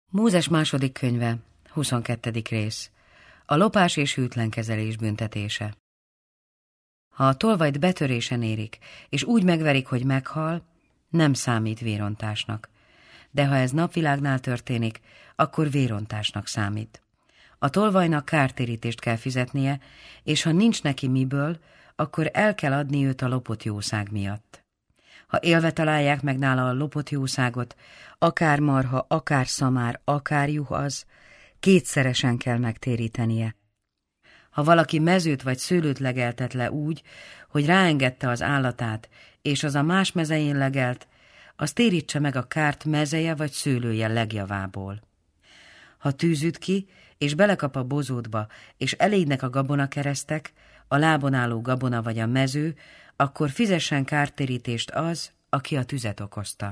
Mózes második könyve, 22. rész. A lopás és hűtlenkezelés büntetése. Ha a tolvajt betörésen érik, és úgy megverik, hogy meghal, nem számít vérontásnak. De ha ez napvilágnál történik, akkor vérontásnak számít. A tolvajnak kártérítést kell fizetnie, és ha nincs neki miből, akkor el kell adni őt a lopott jószág miatt. Ha élve találják meg nála a lopott jószágot, akár marha, akár szamár, akár juh az, kétszeresen kell megtérítenie. Ha valaki mezőt vagy szőlőt legeltet le úgy, hogy ráengedte az állatát, és az a más mezején legelt, az térítse meg a kárt mezeje vagy szőlője legjavából. Ha tűz üt ki, és belekap a bozótba, és elégnek a gabonakeresztek, a lábon álló gabona vagy a mező, akkor fizessen kártérítést az, aki a tüzet okozta.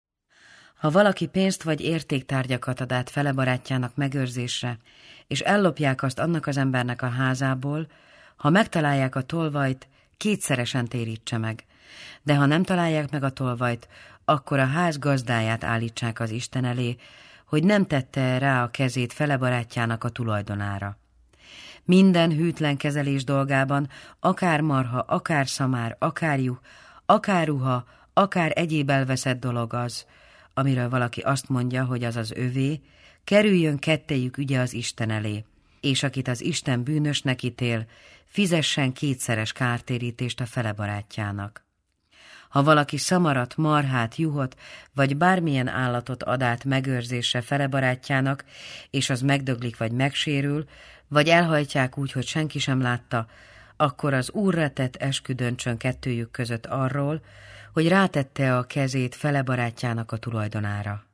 Ha valaki pénzt vagy értéktárgyakat ad át fele barátjának megőrzésre, és ellopják azt annak az embernek a házából, ha megtalálják a tolvajt, kétszeresen térítse meg, de ha nem találják meg a tolvajt, akkor a ház gazdáját állítsák az Isten elé, hogy nem tette rá a kezét fele barátjának a tulajdonára. Minden hűtlen kezelés dolgában, akár marha, akár szamár, akár juh, akár ruha, akár egyéb elveszett dolog az, amiről valaki azt mondja, hogy az az övé, kerüljön kettejük ügye az Isten elé, és akit az Isten bűnösnek ítél, fizessen kétszeres kártérítést a fele barátjának. Ha valaki szamarat, marhát, juhot, vagy bármilyen állatot ad át megőrzésre fele barátjának, és az megdöglik vagy megsérül, vagy elhajtják úgy, hogy senki sem látta, akkor az Úrra tett eskü döntsön kettőjük között arról, hogy rátette a kezét fele barátjának a tulajdonára.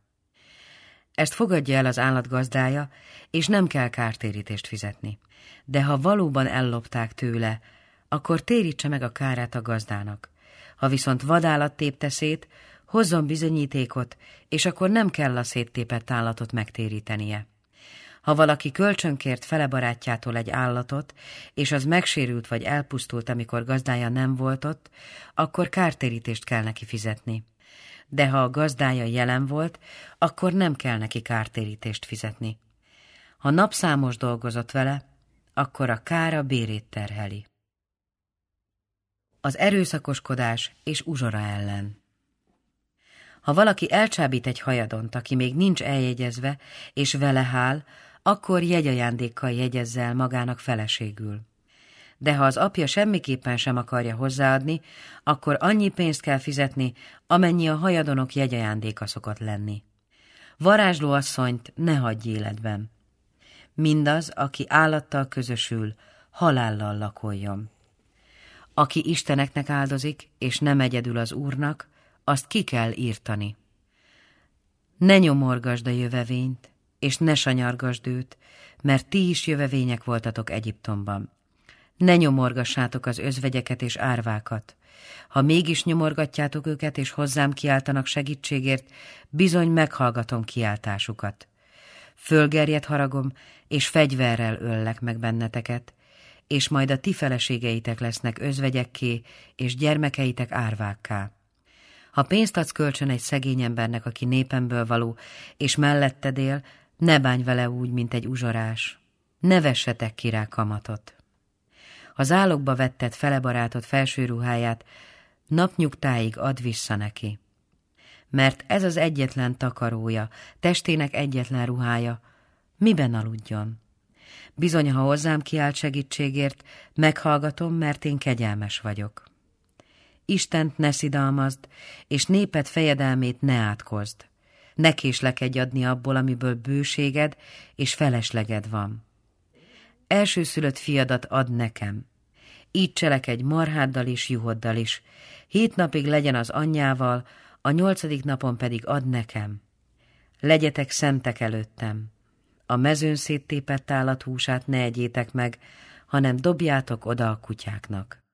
Ezt fogadja el az állat gazdája, és nem kell kártérítést fizetni. De ha valóban ellopták tőle, akkor térítse meg a kárát a gazdának. Ha viszont vadállat tépte szét, hozzon bizonyítékot, és akkor nem kell a széttépett állatot megtérítenie. Ha valaki kölcsönkért fele barátjától egy állatot, és az megsérült vagy elpusztult, amikor gazdája nem volt ott, akkor kártérítést kell neki fizetni. De ha a gazdája jelen volt, akkor nem kell neki kártérítést fizetni. Ha napszámos dolgozott vele, akkor a kára bérét terheli. Az erőszakoskodás és uzsora ellen. Ha valaki elcsábít egy hajadont, aki még nincs eljegyezve, és vele hál, akkor jegyajándékkal jegyezze el magának feleségül. De ha az apja semmiképpen sem akarja hozzáadni, akkor annyi pénzt kell fizetni, amennyi a hajadonok jegyajándéka szokott lenni. Varázslóasszonyt ne hagyj életben. Mindaz, aki állattal közösül, halállal lakoljon. Aki isteneknek áldozik, és nem egyedül az Úrnak, azt ki kell írtani. Ne nyomorgasd a jövevényt, és ne sanyargasd őt, mert ti is jövevények voltatok Egyiptomban. Ne nyomorgassátok az özvegyeket és árvákat. Ha mégis nyomorgatjátok őket, és hozzám kiáltanak segítségért, bizony meghallgatom kiáltásukat. Fölgerjed haragom, és fegyverrel öllek meg benneteket, és majd a ti feleségeitek lesznek özvegyekké, és gyermekeitek árvákká. Ha pénzt adsz kölcsön egy szegény embernek, aki népemből való, és melletted él, ne bánj vele úgy, mint egy uzsorás. Ne vessetek ki rá kamatot. Ha zálogba vetted fele barátod felső ruháját, napnyugtáig add vissza neki. Mert ez az egyetlen takarója, testének egyetlen ruhája, miben aludjon? Bizony, ha hozzám kiált segítségért, meghallgatom, mert én kegyelmes vagyok. Istent ne szidalmazd, és néped fejedelmét ne átkozd. Ne késlekedj adni abból, amiből bőséged és felesleged van. Elsőszülött fiadat add nekem. Így cselekedj marháddal és juhoddal is. 7 napig legyen az anyjával, a 8. napon pedig add nekem. Legyetek szentek előttem. A mezőn széttépett állat húsát ne egyétek meg, hanem dobjátok oda a kutyáknak.